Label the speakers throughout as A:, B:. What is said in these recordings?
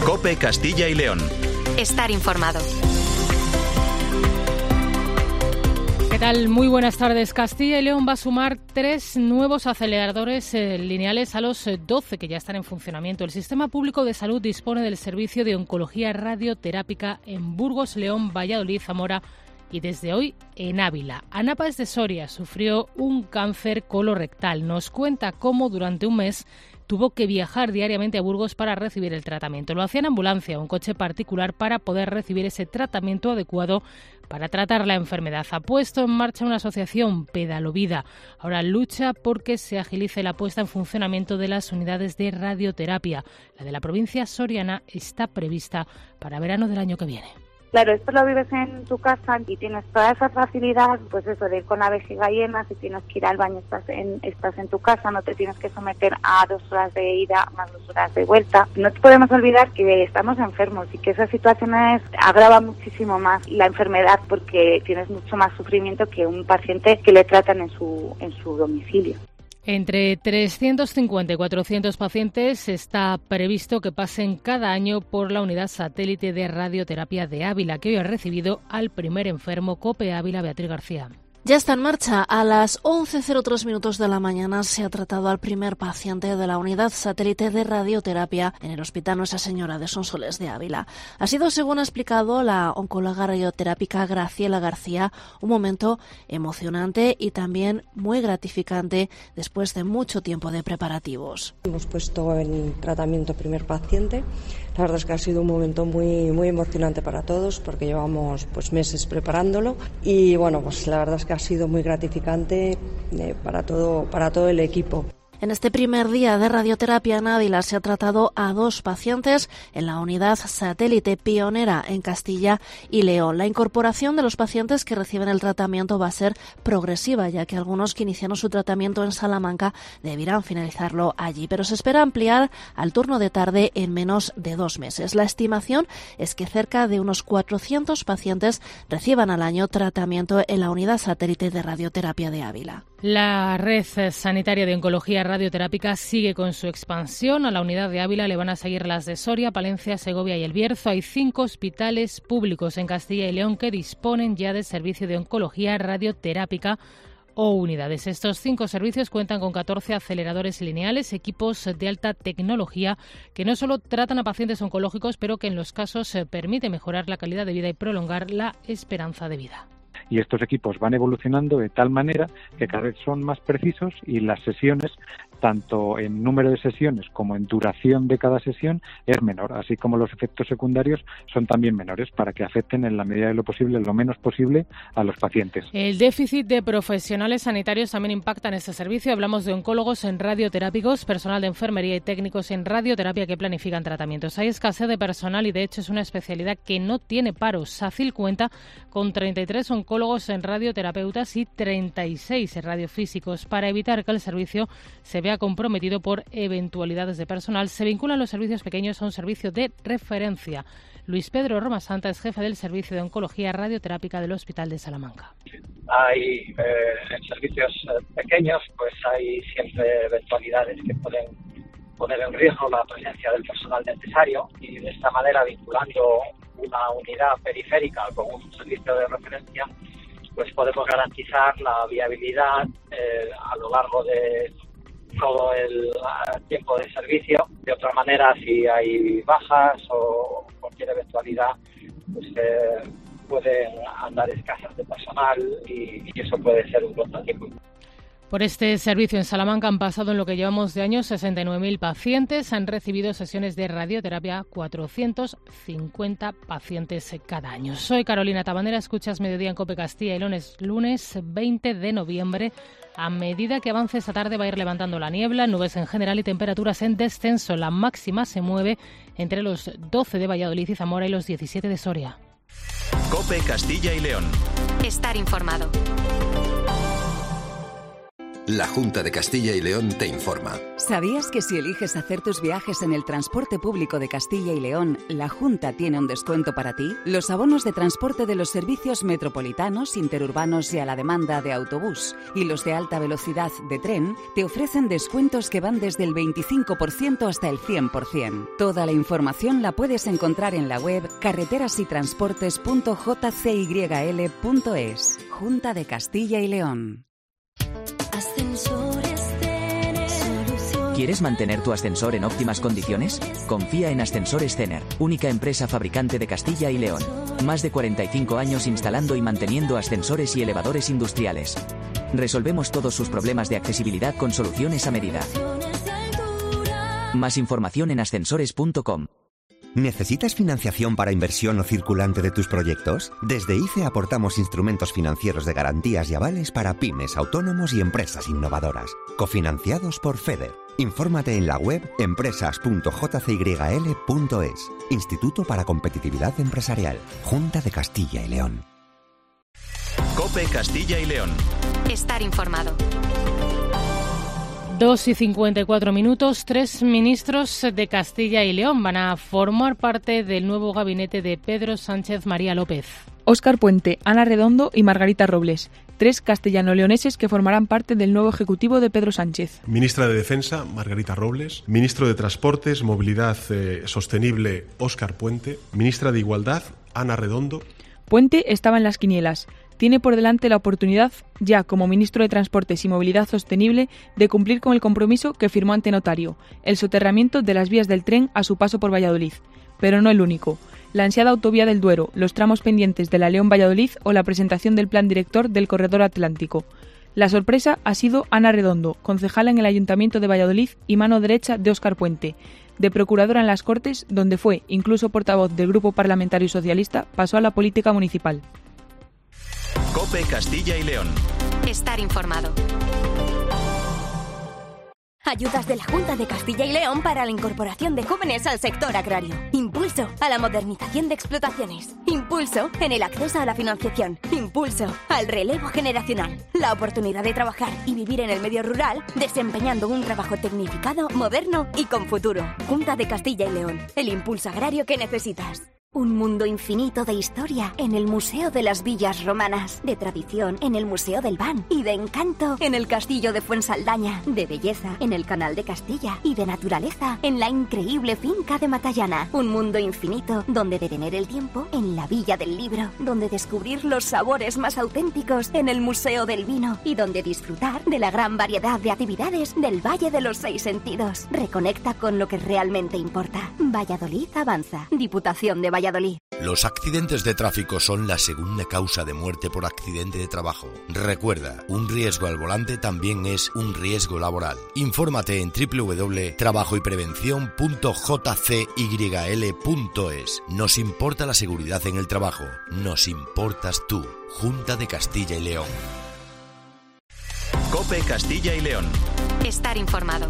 A: COPE Castilla y León.
B: Estar informado.
C: ¿Qué tal? Muy buenas tardes. Castilla y León va a sumar 3 nuevos aceleradores lineales a los 12 que ya están en funcionamiento. El Sistema Público de Salud dispone del servicio de oncología radioterápica en Burgos, León, Valladolid, Zamora y desde hoy en Ávila. Ana Páez de Soria sufrió un cáncer colorectal. Nos cuenta cómo durante un mes tuvo que viajar diariamente a Burgos para recibir el tratamiento. Lo hacía en ambulancia o en coche particular para poder recibir ese tratamiento adecuado para tratar la enfermedad. Ha puesto en marcha una asociación, Pedalovida. Ahora lucha porque se agilice la puesta en funcionamiento de las unidades de radioterapia. La de la provincia soriana está prevista para verano del año que viene.
D: Claro, esto lo vives en tu casa y tienes toda esa facilidad, pues eso, de ir con la vejiga llena. Si tienes que ir al baño, estás en tu casa, no te tienes que someter a 2 horas de ida más 2 horas de vuelta. No te podemos olvidar que estamos enfermos y que esas situaciones agravan muchísimo más la enfermedad porque tienes mucho más sufrimiento que un paciente que le tratan en su domicilio.
C: Entre 350 y 400 pacientes está previsto que pasen cada año por la unidad satélite de radioterapia de Ávila, que hoy ha recibido al primer enfermo. COPE Ávila, Beatriz García.
E: Ya está en marcha. A las 11:03 minutos de la mañana se ha tratado al primer paciente de la unidad satélite de radioterapia en el Hospital Nuestra Señora de Sonsoles de Ávila. Ha sido, según ha explicado la oncóloga radioterápica Graciela García, un momento emocionante y también muy gratificante después de mucho tiempo de preparativos.
F: Hemos puesto en tratamiento al primer paciente. La verdad es que ha sido un momento muy, muy emocionante para todos porque llevamos meses preparándolo y bueno, pues la verdad es que ha sido muy gratificante para todo el equipo.
E: En este primer día de radioterapia en Ávila se ha tratado a 2 pacientes en la unidad satélite pionera en Castilla y León. La incorporación de los pacientes que reciben el tratamiento va a ser progresiva, ya que algunos que iniciaron su tratamiento en Salamanca deberán finalizarlo allí, pero se espera ampliar al turno de tarde en menos de 2 meses. La estimación es que cerca de unos 400 pacientes reciban al año tratamiento en la unidad satélite de radioterapia de Ávila.
C: La red sanitaria de oncología radioterápica sigue con su expansión. A la unidad de Ávila le van a seguir las de Soria, Palencia, Segovia y El Bierzo. Hay 5 hospitales públicos en Castilla y León que disponen ya del servicio de oncología radioterápica o unidades. Estos 5 servicios cuentan con 14 aceleradores lineales, equipos de alta tecnología que no solo tratan a pacientes oncológicos, pero que en los casos permite mejorar la calidad de vida y prolongar la esperanza de vida.
G: Y estos equipos van evolucionando de tal manera que cada vez son más precisos y las sesiones, tanto en número de sesiones como en duración de cada sesión, es menor, así como los efectos secundarios son también menores para que afecten en la medida de lo posible, lo menos posible, a los pacientes.
C: El déficit de profesionales sanitarios también impacta en este servicio. Hablamos de oncólogos en radioterápicos, personal de enfermería y técnicos en radioterapia que planifican tratamientos. Hay escasez de personal y de hecho es una especialidad que no tiene paro. SACIL cuenta con 33 oncólogos en radioterapeutas y 36 radiofísicos. Para evitar que el servicio se vea comprometido por eventualidades de personal, se vinculan los servicios pequeños a un servicio de referencia. Luis Pedro Romasanta es jefe del servicio de oncología radioterápica del Hospital de Salamanca.
H: Hay en servicios pequeños, pues hay siempre eventualidades que pueden poner en riesgo la presencia del personal necesario y de esta manera, vinculando una unidad periférica con un servicio de referencia, pues podemos garantizar la viabilidad a lo largo de todo el tiempo de servicio. De otra manera, si hay bajas o cualquier eventualidad, pues pueden andar escasas de personal y eso puede ser un contratiempo.
C: Por este servicio en Salamanca han pasado en lo que llevamos de año 69.000 pacientes. Han recibido sesiones de radioterapia 450 pacientes cada año. Soy Carolina Tabanera, escuchas Mediodía en COPE Castilla y León. Es lunes 20 de noviembre. A medida que avance esta tarde va a ir levantando la niebla, nubes en general y temperaturas en descenso. La máxima se mueve entre los 12 de Valladolid y Zamora y los 17 de Soria.
A: COPE Castilla y León.
B: Estar informado.
A: La Junta de Castilla y León te informa.
B: ¿Sabías que si eliges hacer tus viajes en el transporte público de Castilla y León, la Junta tiene un descuento para ti? Los abonos de transporte de los servicios metropolitanos, interurbanos y a la demanda de autobús y los de alta velocidad de tren te ofrecen descuentos que van desde el 25% hasta el 100%. Toda la información la puedes encontrar en la web carreterasytransportes.jcyl.es. Junta de Castilla y León.
I: ¿Quieres mantener tu ascensor en óptimas condiciones? Confía en Ascensores Cener, única empresa fabricante de Castilla y León. Más de 45 años instalando y manteniendo ascensores y elevadores industriales. Resolvemos todos sus problemas de accesibilidad con soluciones a medida. Más información en ascensores.com.
J: ¿Necesitas financiación para inversión o circulante de tus proyectos? Desde ICE aportamos instrumentos financieros de garantías y avales para pymes, autónomos y empresas innovadoras. Cofinanciados por FEDER. Infórmate en la web empresas.jcyl.es. Instituto para Competitividad Empresarial. Junta de Castilla y León.
K: COPE Castilla y León.
L: Estar informado.
C: 2:54. 3 ministros de Castilla y León van a formar parte del nuevo gabinete de Pedro Sánchez María López.
M: Óscar Puente, Ana Redondo y Margarita Robles, 3 castellano-leoneses que formarán parte del nuevo ejecutivo de Pedro Sánchez.
N: Ministra de Defensa, Margarita Robles. Ministro de Transportes, Movilidad Sostenible, Óscar Puente. Ministra de Igualdad, Ana Redondo.
M: Puente estaba en las quinielas. Tiene por delante la oportunidad, ya como ministro de Transportes y Movilidad Sostenible, de cumplir con el compromiso que firmó ante notario, el soterramiento de las vías del tren a su paso por Valladolid. Pero no el único. La ansiada autovía del Duero, los tramos pendientes de la León-Valladolid o la presentación del plan director del Corredor Atlántico. La sorpresa ha sido Ana Redondo, concejala en el Ayuntamiento de Valladolid y mano derecha de Óscar Puente. De procuradora en las Cortes, donde fue incluso portavoz del Grupo Parlamentario Socialista, pasó a la política municipal.
K: COPE Castilla y León.
L: Estar informado. Ayudas de la Junta de Castilla y León para la incorporación de jóvenes al sector agrario. Impulso a la modernización de explotaciones. Impulso en el acceso a la financiación. Impulso al relevo generacional. La oportunidad de trabajar y vivir en el medio rural desempeñando un trabajo tecnificado, moderno y con futuro. Junta de Castilla y León. El impulso agrario que necesitas. Un mundo infinito de historia en el Museo de las Villas Romanas, de tradición en el Museo del Ban y de encanto en el Castillo de Fuensaldaña, de belleza en el Canal de Castilla y de naturaleza en la increíble finca de Matallana. Un mundo infinito donde detener el tiempo en la Villa del Libro, donde descubrir los sabores más auténticos en el Museo del Vino y donde disfrutar de la gran variedad de actividades del Valle de los 6 Sentidos. Reconecta con lo que realmente importa. Valladolid avanza. Diputación de Valladolid.
O: Los accidentes de tráfico son la segunda causa de muerte por accidente de trabajo. Recuerda, un riesgo al volante también es un riesgo laboral. Infórmate en www.trabajoyprevención.jcyl.es. Nos importa la seguridad en el trabajo. Nos importas tú. Junta de Castilla y León.
K: COPE Castilla y León.
L: Estar informado.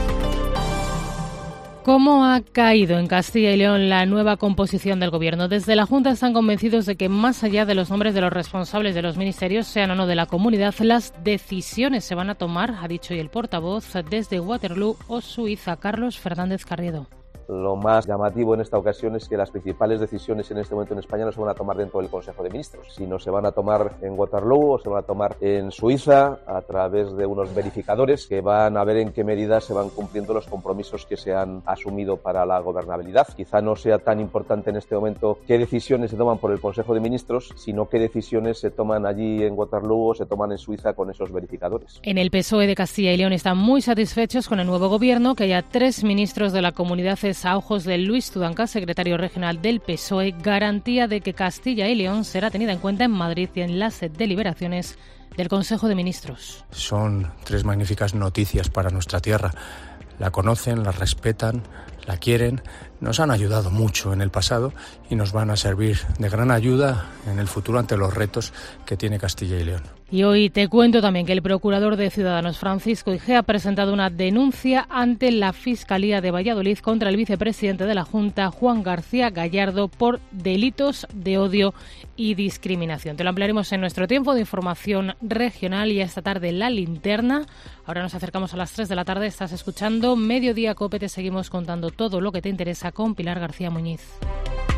C: ¿Cómo ha caído en Castilla y León la nueva composición del Gobierno? Desde la Junta están convencidos de que más allá de los nombres de los responsables de los ministerios, sean o no de la comunidad, las decisiones se van a tomar, ha dicho hoy el portavoz, desde Waterloo o Suiza. Carlos Fernández Carriedo.
P: Lo más llamativo en esta ocasión es que las principales decisiones en este momento en España no se van a tomar dentro del Consejo de Ministros, sino se van a tomar en Waterloo o se van a tomar en Suiza a través de unos verificadores que van a ver en qué medida se van cumpliendo los compromisos que se han asumido para la gobernabilidad. Quizá no sea tan importante en este momento qué decisiones se toman por el Consejo de Ministros, sino qué decisiones se toman allí en Waterloo o se toman en Suiza con esos verificadores.
C: En el PSOE de Castilla y León están muy satisfechos con el nuevo Gobierno, que haya 3 ministros de la comunidad a ojos de Luis Tudanca, secretario regional del PSOE, garantía de que Castilla y León será tenida en cuenta en Madrid y en las deliberaciones del Consejo de Ministros.
Q: Son 3 magníficas noticias para nuestra tierra. La conocen, la respetan, la quieren, nos han ayudado mucho en el pasado y nos van a servir de gran ayuda en el futuro ante los retos que tiene Castilla y León.
C: Y hoy te cuento también que el procurador de Ciudadanos, Francisco Igea, ha presentado una denuncia ante la Fiscalía de Valladolid contra el vicepresidente de la Junta, Juan García Gallardo, por delitos de odio y discriminación. Te lo ampliaremos en nuestro tiempo de información regional y esta tarde La Linterna. Ahora nos acercamos a las 3 de la tarde. Estás escuchando Mediodía COPE. Te seguimos contando todo lo que te interesa con Pilar García Muñiz.